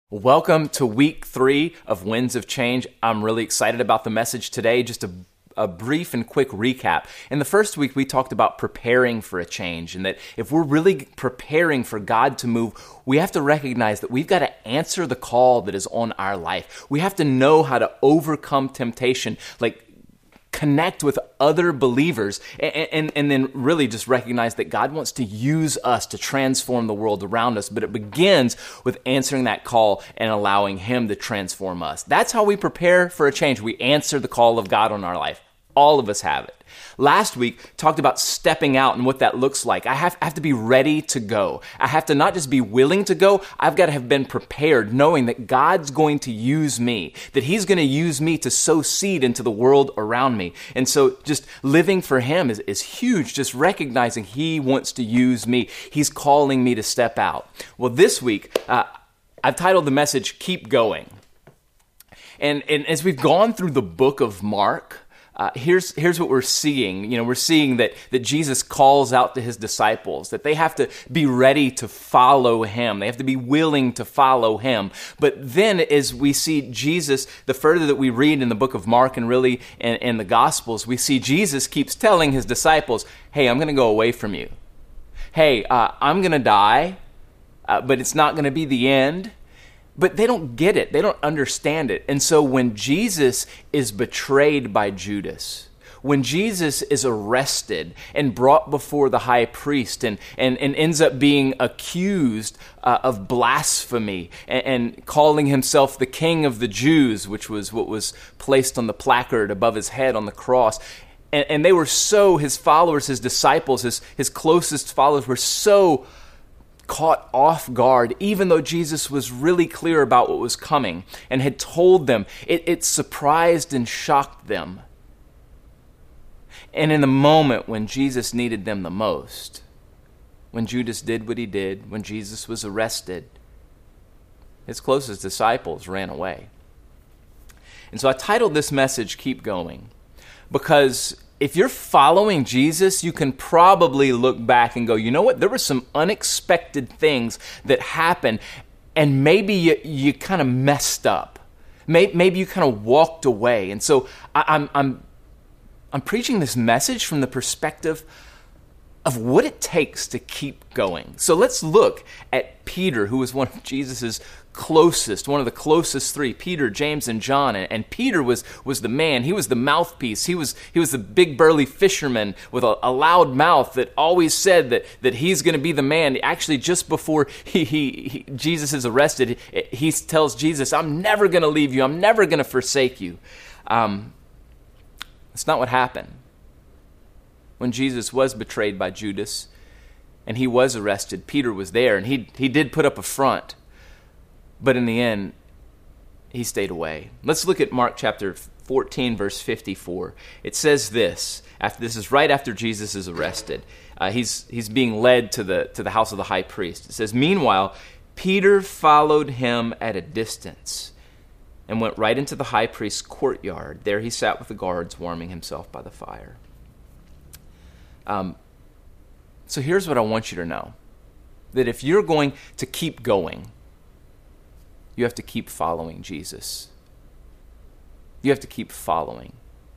Welcome to week 3 of Winds of Change. I'm really excited about the message today. Just a brief and quick recap. In the first week, we talked about preparing for a change, and that if we're really preparing for God to move, we have to recognize that we've got to answer the call that is on our life. We have to know how to overcome temptation, like connect with other believers, and then really just recognize that God wants to use us to transform the world around us, but it begins with answering that call and allowing Him to transform us. That's how we prepare for a change. We answer the call of God on our life. All of us have it. Last week, talked about stepping out and what that looks like. I have to be ready to go. I have to not just be willing to go, I've got to have been prepared, knowing that God's going to use me, that He's going to use me to sow seed into the world around me. And so just living for Him is huge, just recognizing He wants to use me. He's calling me to step out. Well, this week, I've titled the message, Keep Going. And as we've gone through the book of Mark, here's what we're seeing. We're seeing that Jesus calls out to His disciples, that they have to be ready to follow Him. They have to be willing to follow Him. But then as we see Jesus, the further that we read in the book of Mark and really in the Gospels, we see Jesus keeps telling His disciples, hey, I'm going to go away from you. Hey, I'm going to die, but it's not going to be the end. But they don't get it. They don't understand it. And so when Jesus is betrayed by Judas, when Jesus is arrested and brought before the high priest and ends up being accused of blasphemy and calling himself the King of the Jews, which was what was placed on the placard above his head on the cross, and they were so, his followers, his disciples, his closest followers were so caught off guard, even though Jesus was really clear about what was coming and had told them. It surprised and shocked them. And in the moment when Jesus needed them the most, when Judas did what he did, when Jesus was arrested, His closest disciples ran away. And so I titled this message, Keep Going, because if you're following Jesus, you can probably look back and go, you know what? There were some unexpected things that happened, and maybe you kind of messed up. Maybe you kind of walked away. And so I'm preaching this message from the perspective of what it takes to keep going. So let's look at Peter, who was one of Jesus's closest, one of the closest three, Peter, James, and John. And Peter was the man. He was the mouthpiece. He was the big burly fisherman with a loud mouth that always said that he's going to be the man. Actually, just before Jesus is arrested, he tells Jesus, I'm never going to leave you. I'm never going to forsake you. That's not what happened. When Jesus was betrayed by Judas and he was arrested, Peter was there, and he did put up a front. But in the end, he stayed away. Let's look at Mark chapter 14, verse 54. It says this. This is right after Jesus is arrested. He's being led to the house of the high priest. It says, meanwhile, Peter followed him at a distance and went right into the high priest's courtyard. There he sat with the guards, warming himself by the fire. So here's what I want you to know. That if you're going to keep going, you have to keep following Jesus. You have to keep following.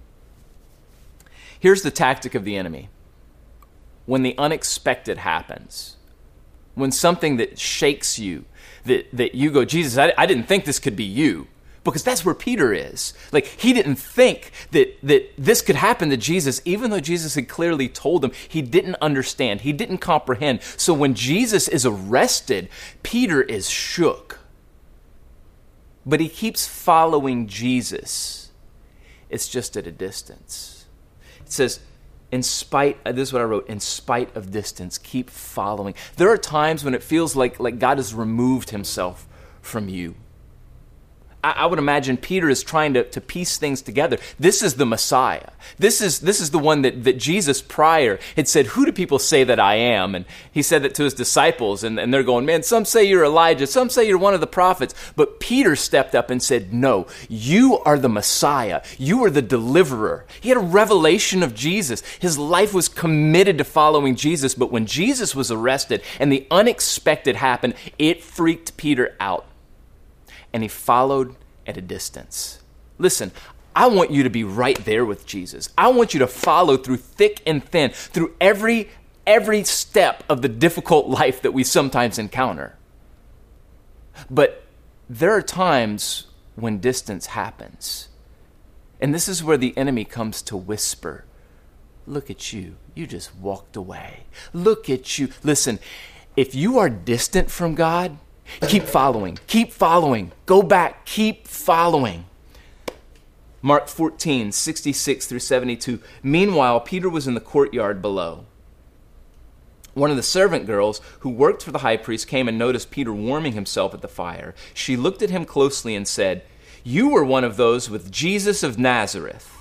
Here's the tactic of the enemy. When the unexpected happens, when something that shakes you, that you go, Jesus, I didn't think this could be you. Because that's where Peter is. Like, he didn't think that this could happen to Jesus, even though Jesus had clearly told him. He didn't understand. He didn't comprehend. So when Jesus is arrested, Peter is shook. But he keeps following Jesus. It's just at a distance. It says, this is what I wrote, in spite of distance, keep following. There are times when it feels like God has removed Himself from you. I would imagine Peter is trying to piece things together. This is the Messiah. This is the one that Jesus prior had said, who do people say that I am? And he said that to his disciples, and they're going, man, some say you're Elijah, some say you're one of the prophets. But Peter stepped up and said, no, you are the Messiah. You are the deliverer. He had a revelation of Jesus. His life was committed to following Jesus. But when Jesus was arrested and the unexpected happened, it freaked Peter out. and he followed at a distance. Listen, I want you to be right there with Jesus. I want you to follow through thick and thin, through every step of the difficult life that we sometimes encounter. But there are times when distance happens. And this is where the enemy comes to whisper, look at you. You just walked away. Look at you. Listen, if you are distant from God, keep following. Keep following. Go back. Keep following. Mark 14, 66 through 72. Meanwhile, Peter was in the courtyard below. One of the servant girls who worked for the high priest came and noticed Peter warming himself at the fire. She looked at him closely and said, "You were one of those with Jesus of Nazareth."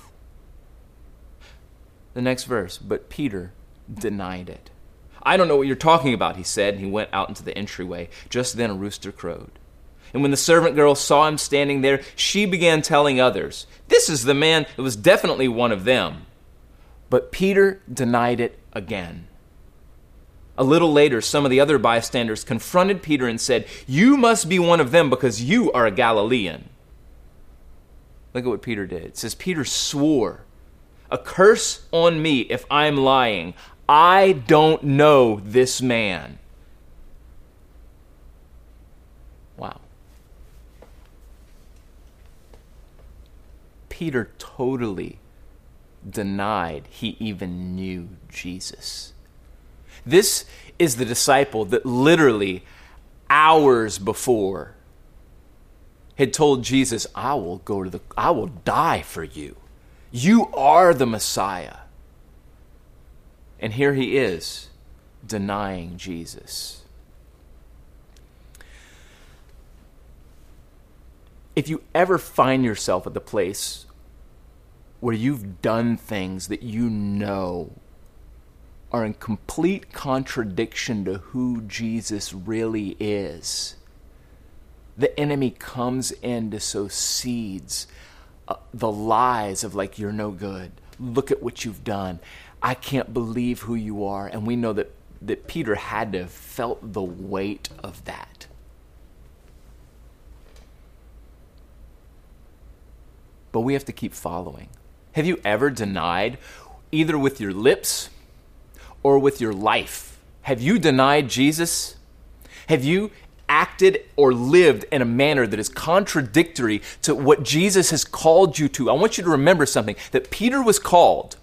The next verse, but Peter denied it. "I don't know what you're talking about," he said, and he went out into the entryway. Just then a rooster crowed. And when the servant girl saw him standing there, she began telling others, "This is the man that was definitely one of them." But Peter denied it again. A little later, some of the other bystanders confronted Peter and said, "You must be one of them because you are a Galilean." Look at what Peter did. It says, Peter swore, "A curse on me if I'm lying. I don't know this man." Wow. Peter totally denied he even knew Jesus. This is the disciple that literally hours before had told Jesus, I will die for you. You are the Messiah. And here he is denying Jesus. If you ever find yourself at the place where you've done things that you know are in complete contradiction to who Jesus really is, the enemy comes in to sow seeds, the lies of like, you're no good. Look at what you've done. I can't believe who you are. And we know that Peter had to have felt the weight of that. But we have to keep following. Have you ever denied, either with your lips or with your life? Have you denied Jesus? Have you acted or lived in a manner that is contradictory to what Jesus has called you to? I want you to remember something, that Peter was called,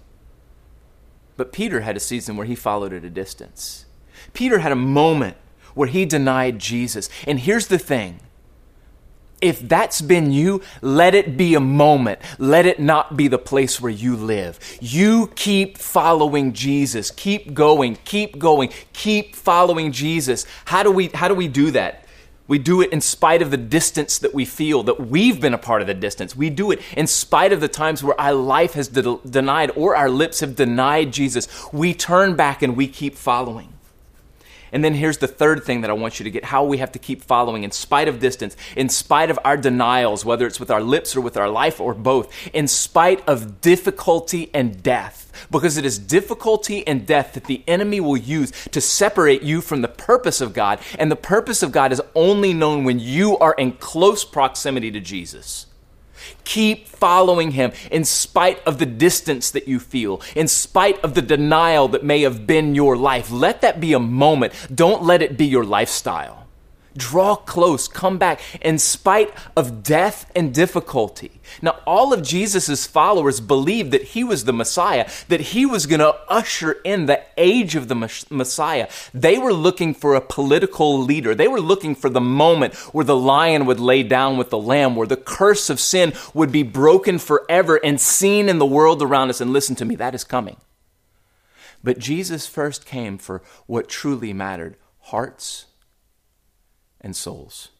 but Peter had a season where he followed at a distance. Peter had a moment where he denied Jesus. And here's the thing. If that's been you, let it be a moment. Let it not be the place where you live. You keep following Jesus. Keep going. Keep going. Keep following Jesus. How do we do that? We do it in spite of the distance that we feel, that we've been a part of the distance. We do it in spite of the times where our life has denied or our lips have denied Jesus. We turn back and we keep following. And then here's the third thing that I want you to get, how we have to keep following in spite of distance, in spite of our denials, whether it's with our lips or with our life or both, in spite of difficulty and death. Because it is difficulty and death that the enemy will use to separate you from the purpose of God. And the purpose of God is only known when you are in close proximity to Jesus. Keep following him in spite of the distance that you feel, in spite of the denial that may have been your life. Let that be a moment. Don't let it be your lifestyle. Draw close, come back in spite of death and difficulty. Now, all of Jesus' followers believed that he was the Messiah, that he was going to usher in the age of the Messiah. They were looking for a political leader. They were looking for the moment where the lion would lay down with the lamb, where the curse of sin would be broken forever and seen in the world around us. And listen to me, that is coming. But Jesus first came for what truly mattered, hearts and souls.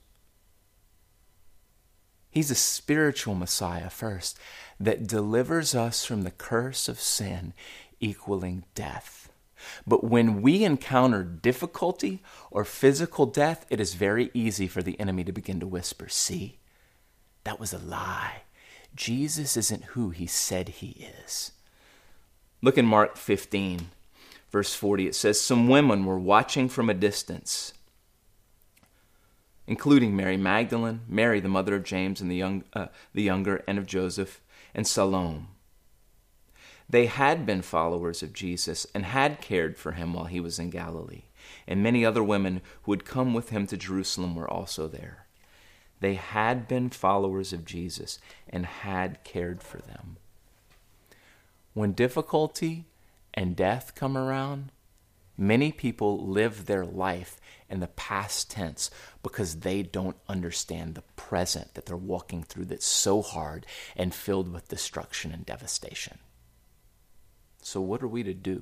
He's a spiritual Messiah first that delivers us from the curse of sin equaling death. But when we encounter difficulty or physical death, it is very easy for the enemy to begin to whisper, see, that was a lie. Jesus isn't who he said he is. Look in Mark 15, verse 40. It says, some women were watching from a distance. including Mary Magdalene, Mary, the mother of James and the younger, and of Joseph, and Salome. They had been followers of Jesus and had cared for him while he was in Galilee, and many other women who had come with him to Jerusalem were also there. They had been followers of Jesus and had cared for them. When difficulty and death come around, many people live their life in the past tense because they don't understand the present that they're walking through that's so hard and filled with destruction and devastation. So what are we to do?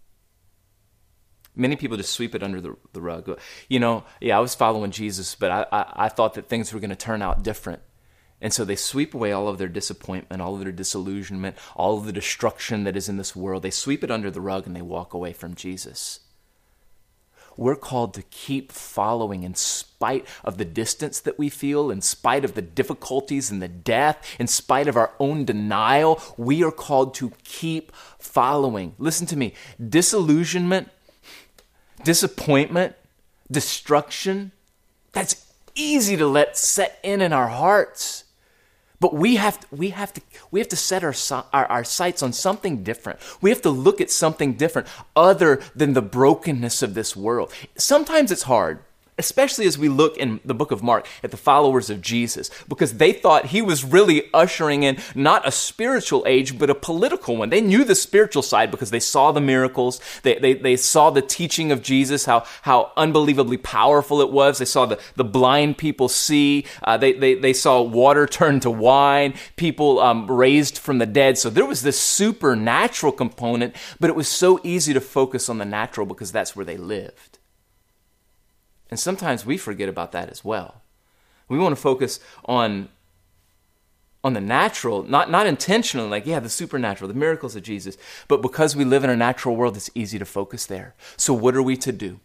Many people just sweep it under the rug. I was following Jesus, but I thought that things were going to turn out different. And so they sweep away all of their disappointment, all of their disillusionment, all of the destruction that is in this world. They sweep it under the rug and they walk away from Jesus. We're called to keep following in spite of the distance that we feel, in spite of the difficulties and the death, in spite of our own denial. We are called to keep following. Listen to me. Disillusionment, disappointment, destruction, that's easy to let set in our hearts. But we have to set our sights on something different. We have to look at something different other than the brokenness of this world. Sometimes it's hard, especially as we look in the book of Mark at the followers of Jesus, because they thought he was really ushering in not a spiritual age, but a political one. They knew the spiritual side because they saw the miracles. They saw the teaching of Jesus, how unbelievably powerful it was. They saw the blind people see. They saw water turn to wine, people raised from the dead. So there was this supernatural component, but it was so easy to focus on the natural because that's where they lived. And sometimes we forget about that as well. We want to focus on the natural, not intentionally, the supernatural, the miracles of Jesus. But because we live in a natural world, it's easy to focus there. So what are we to do?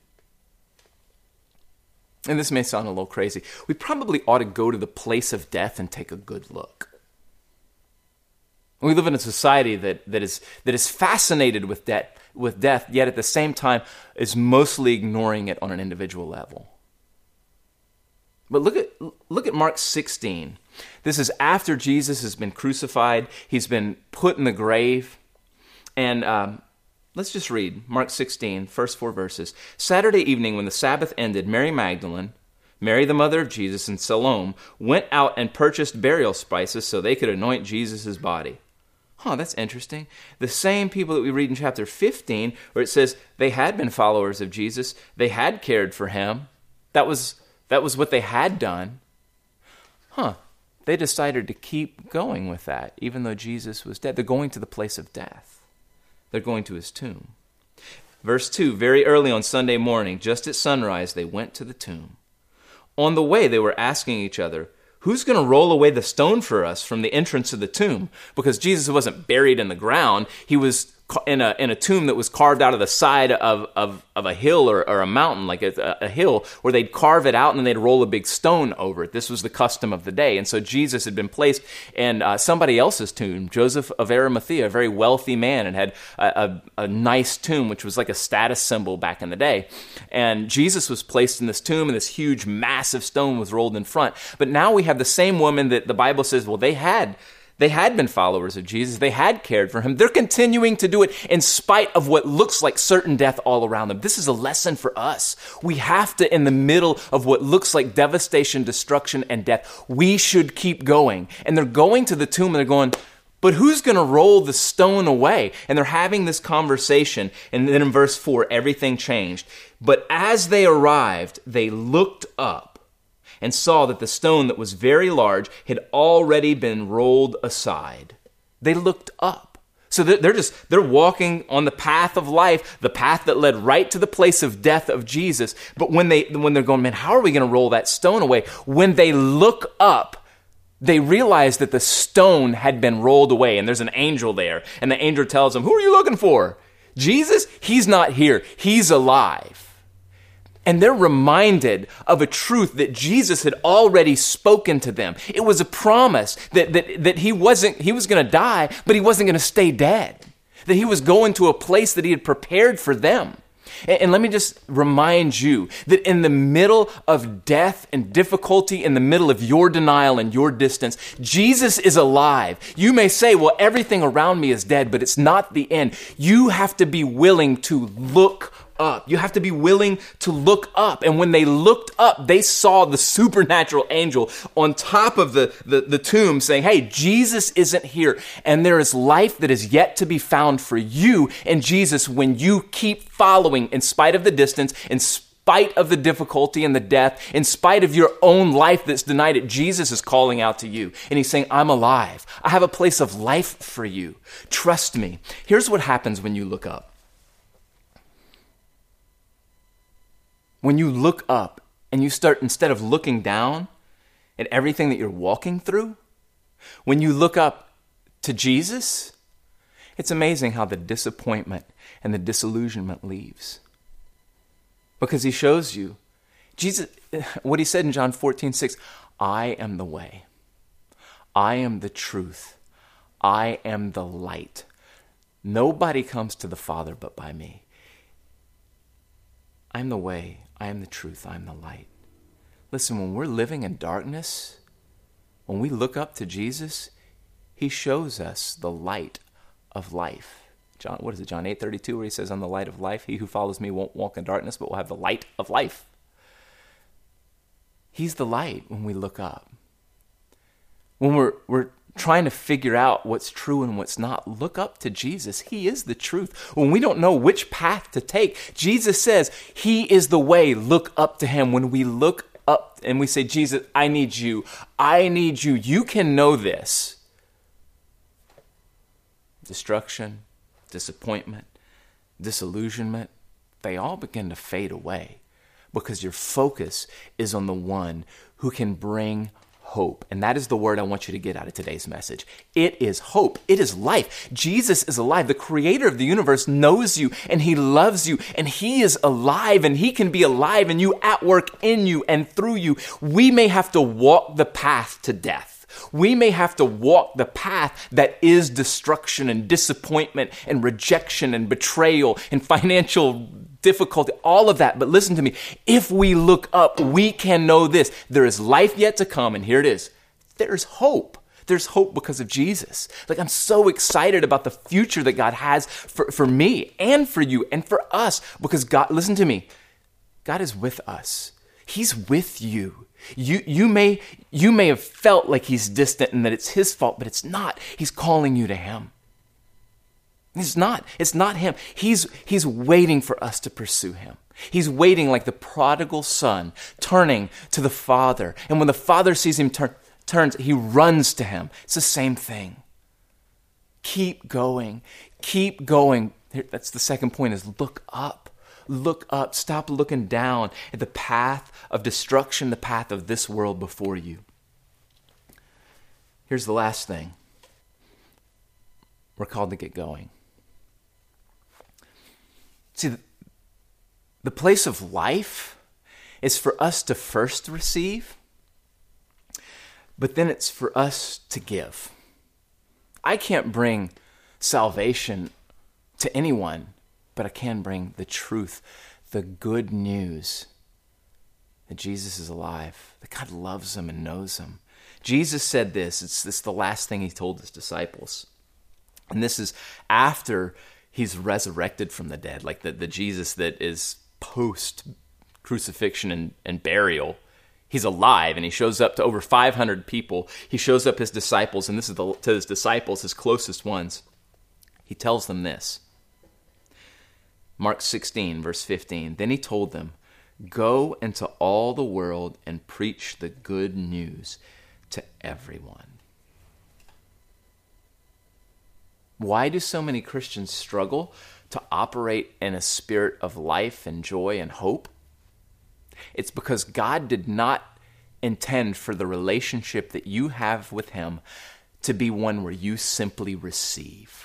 And this may sound a little crazy. We probably ought to go to the place of death and take a good look. We live in a society that is fascinated with death, yet at the same time is mostly ignoring it on an individual level. But look at Mark 16. This is after Jesus has been crucified. He's been put in the grave. And let's just read Mark 16, first 4 verses. Saturday evening when the Sabbath ended, Mary Magdalene, Mary the mother of Jesus, and Salome went out and purchased burial spices so they could anoint Jesus' body. That's interesting. The same people that we read in chapter 15, where it says they had been followers of Jesus, they had cared for him. That was what they had done. They decided to keep going with that, even though Jesus was dead. They're going to the place of death. They're going to his tomb. Verse 2, very early on Sunday morning, just at sunrise, they went to the tomb. On the way, they were asking each other, who's going to roll away the stone for us from the entrance of the tomb? Because Jesus wasn't buried in the ground. He was in a tomb that was carved out of the side of a hill or a mountain, like a hill, where they'd carve it out and then they'd roll a big stone over it. This was the custom of the day. And so Jesus had been placed in somebody else's tomb, Joseph of Arimathea, a very wealthy man, and had a nice tomb, which was like a status symbol back in the day. And Jesus was placed in this tomb, and this huge, massive stone was rolled in front. But now we have the same woman that the Bible says, well, they had been followers of Jesus. They had cared for him. They're continuing to do it in spite of what looks like certain death all around them. This is a lesson for us. We have to, in the middle of what looks like devastation, destruction, and death, we should keep going. And they're going to the tomb and they're going, but who's going to roll the stone away? And they're having this conversation. And then in verse 4, everything changed. But as they arrived, they looked up and saw that the stone that was very large had already been rolled aside. They looked up. So they're walking on the path of life, the path that led right to the place of death of Jesus. But when they're going, man, how are we going to roll that stone away? When they look up, they realize that the stone had been rolled away, and there's an angel there. And the angel tells them, who are you looking for? Jesus? He's not here. He's alive. And they're reminded of a truth that Jesus had already spoken to them. It was a promise that he was going to die, but he wasn't going to stay dead. That he was going to a place that he had prepared for them. And let me just remind you that in the middle of death and difficulty, in the middle of your denial and your distance, Jesus is alive. You may say, well, everything around me is dead, but it's not the end. You have to be willing to look up. You have to be willing to look up. And when they looked up, they saw the supernatural angel on top of the tomb saying, hey, Jesus isn't here. And there is life that is yet to be found for you in Jesus when you keep following in spite of the distance, in spite of the difficulty and the death, in spite of your own life that's denied it. Jesus is calling out to you. And he's saying, I'm alive. I have a place of life for you. Trust me. Here's what happens when you look up. When you look up and you start, instead of looking down at everything that you're walking through, when you look up to Jesus, it's amazing how the disappointment and the disillusionment leaves. Because he shows you, Jesus, what he said in John 14:6, I am the way, I am the truth, I am the light. Nobody comes to the Father but by me. I'm the way, I am the truth, I am the light. Listen, when we're living in darkness, when we look up to Jesus, he shows us the light of life. John 8:32, where he says, I'm the light of life. He who follows me won't walk in darkness, but will have the light of life. He's the light when we look up. When we're trying to figure out what's true and what's not, look up to Jesus. He is the truth. When we don't know which path to take, Jesus says he is the way. Look up to him. When we look up and we say, Jesus, I need you. I need you. You can know this. Destruction, disappointment, disillusionment, they all begin to fade away because your focus is on the one who can bring hope. And that is the word I want you to get out of today's message. It is hope. It is life. Jesus is alive. The creator of the universe knows you and he loves you and he is alive and he can be alive and you at work in you and through you. We may have to walk the path to death. We may have to walk the path that is destruction and disappointment and rejection and betrayal and financial difficulty, all of that. But listen to me. If we look up, we can know this. There is life yet to come, and here it is. There's hope. There's hope because of Jesus. Like, I'm so excited about the future that God has for me and for you and for us because God, listen to me, God is with us. He's with you. You may have felt like he's distant and that it's his fault, but it's not. He's calling you to him. It's not him. He's waiting for us to pursue him. He's waiting like the prodigal son turning to the father. And when the father sees him turns, he runs to him. It's the same thing. Keep going. Keep going. That's the second point is look up. Look up. Stop looking down at the path of destruction, the path of this world before you. Here's the last thing. We're called to get going. See, the place of life is for us to first receive, but then it's for us to give. I can't bring salvation to anyone, but I can bring the truth, the good news that Jesus is alive, that God loves him and knows him. Jesus said this. It's the last thing he told his disciples. And this is after he's resurrected from the dead, like the Jesus that is post-crucifixion and burial. He's alive, and he shows up to over 500 people. He shows up his disciples, and this is to his disciples, his closest ones. He tells them this. Mark 16, verse 15. Then he told them, go into all the world and preach the good news to everyone. Why do so many Christians struggle to operate in a spirit of life and joy and hope? It's because God did not intend for the relationship that you have with him to be one where you simply receive.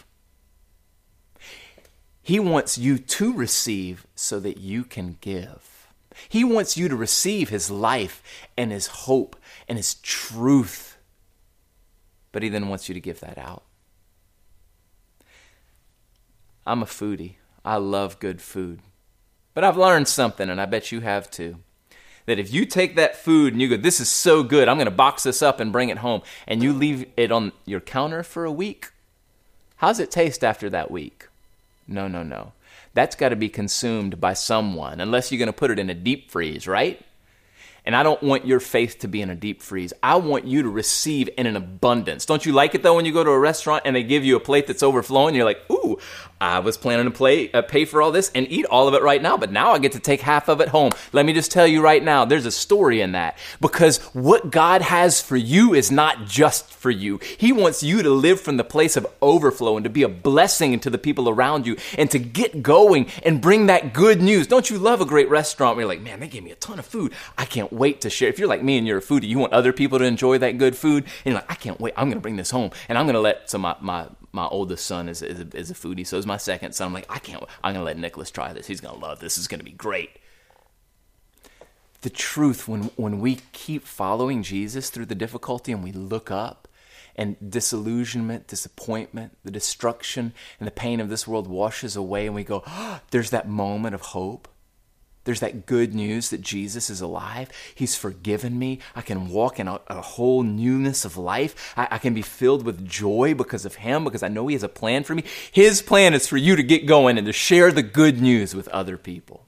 He wants you to receive so that you can give. He wants you to receive his life and his hope and his truth. But he then wants you to give that out. I'm a foodie. I love good food. But I've learned something, and I bet you have too. That if you take that food and you go, this is so good, I'm going to box this up and bring it home, and you leave it on your counter for a week, how's it taste after that week? No. That's got to be consumed by someone, unless you're going to put it in a deep freeze, right? And I don't want your faith to be in a deep freeze. I want you to receive in an abundance. Don't you like it, though, when you go to a restaurant and they give you a plate that's overflowing? You're like, ooh, I was planning to pay for all this and eat all of it right now, but now I get to take half of it home. Let me just tell you right now, there's a story in that. Because what God has for you is not just for you. He wants you to live from the place of overflow and to be a blessing to the people around you and to get going and bring that good news. Don't you love a great restaurant where you're like, man, they gave me a ton of food. I can't wait to share. If you're like me and you're a foodie, you want other people to enjoy that good food, and you're like, I can't wait. I'm going to bring this home, and I'm going to let my oldest son is a foodie, so is my second son. I'm like, I'm going to let Nicholas try this. He's going to love this. This is going to be great. The truth, when we keep following Jesus through the difficulty and we look up and disillusionment, disappointment, the destruction and the pain of this world washes away, and we go, oh, there's that moment of hope. There's that good news that Jesus is alive. He's forgiven me. I can walk in a whole newness of life. I can be filled with joy because of him, because I know he has a plan for me. His plan is for you to get going and to share the good news with other people.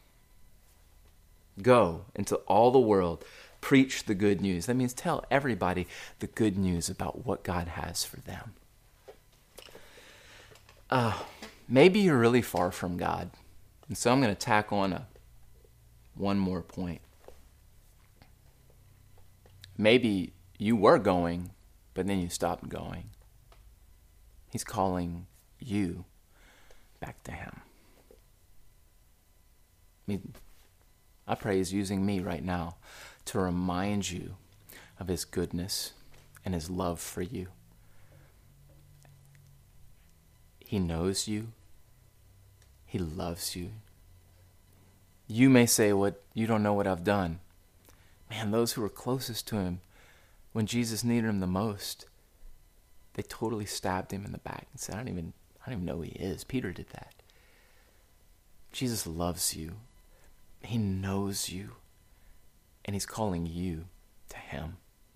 Go into all the world, preach the good news. That means tell everybody the good news about what God has for them. Maybe you're really far from God. And so I'm going to tack on one more point. Maybe you were going, but then you stopped going. He's calling you back to him. I pray he's using me right now to remind you of his goodness and his love for you. He knows you. He loves you. You may say, "What you don't know what I've done." Man, those who were closest to him, when Jesus needed him the most, they totally stabbed him in the back and said, I don't even know who he is. Peter did that. Jesus loves you. He knows you. And he's calling you to him.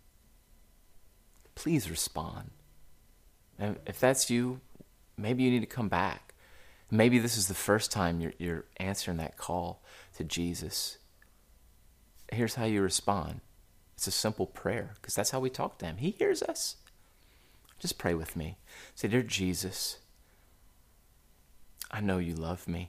Please respond. And if that's you, maybe you need to come back. Maybe this is the first time you're answering that call to Jesus. Here's how you respond. It's a simple prayer, because that's how we talk to him. He hears us. Just pray with me. Say, dear Jesus, I know you love me.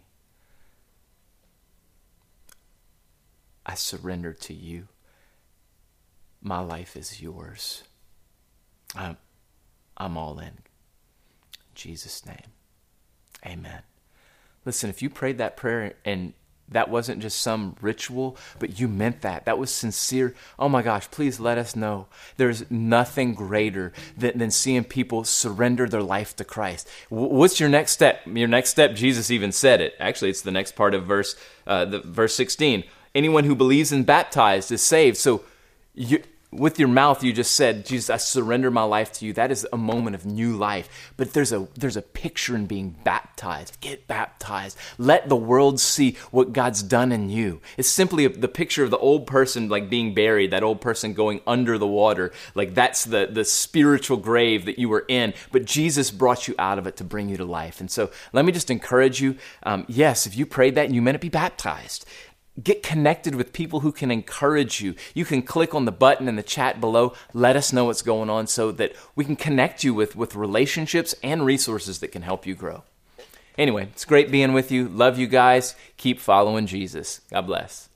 I surrender to you. My life is yours. I'm all in. In Jesus' name, amen. Listen, if you prayed that prayer and that wasn't just some ritual, but you meant that. That was sincere. Oh my gosh, please let us know. There's nothing greater than seeing people surrender their life to Christ. What's your next step? Your next step, Jesus even said it. Actually, it's the next part of verse 16. Anyone who believes and baptized is saved. So with your mouth, you just said, Jesus, I surrender my life to you. That is a moment of new life. But there's a picture in being baptized. Get baptized. Let the world see what God's done in you. It's simply the picture of the old person like being buried, that old person going under the water. Like that's the spiritual grave that you were in. But Jesus brought you out of it to bring you to life. And so let me just encourage you. Yes, if you prayed that and you meant to be baptized, get connected with people who can encourage you. You can click on the button in the chat below. Let us know what's going on so that we can connect you with relationships and resources that can help you grow. Anyway, it's great being with you. Love you guys. Keep following Jesus. God bless.